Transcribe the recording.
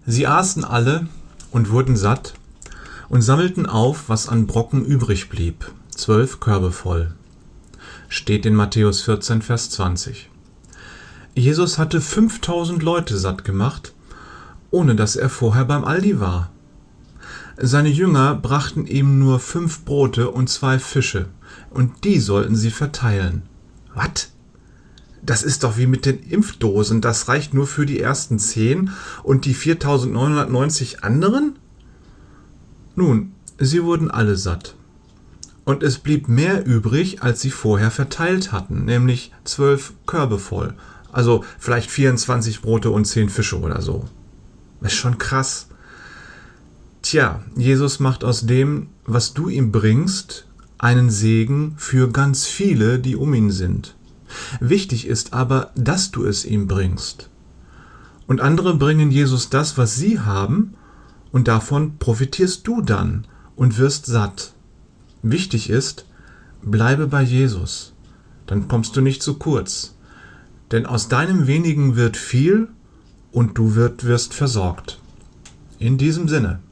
Sie aßen alle und wurden satt und sammelten auf, was an Brocken übrig blieb, 12 Körbe voll. Steht in Matthäus 14, Vers 20. Jesus hatte 5000 Leute satt gemacht, ohne dass er vorher beim Aldi war. Seine Jünger brachten ihm nur 5 Brote und 2 Fische, und die sollten sie verteilen. Was? Das ist doch wie mit den Impfdosen, das reicht nur für die ersten 10 und die 4990 anderen? Nun, sie wurden alle satt. Und es blieb mehr übrig, als sie vorher verteilt hatten, nämlich 12 Körbe voll. Also vielleicht 24 Brote und 10 Fische oder so. Das ist schon krass. Tja, Jesus macht aus dem, was du ihm bringst, einen Segen für ganz viele, die um ihn sind. Wichtig ist aber, dass du es ihm bringst. Und andere bringen Jesus das, was sie haben, und davon profitierst du dann und wirst satt. Wichtig ist, bleibe bei Jesus, dann kommst du nicht zu kurz. Denn aus deinem Wenigen wird viel und du wirst versorgt. In diesem Sinne.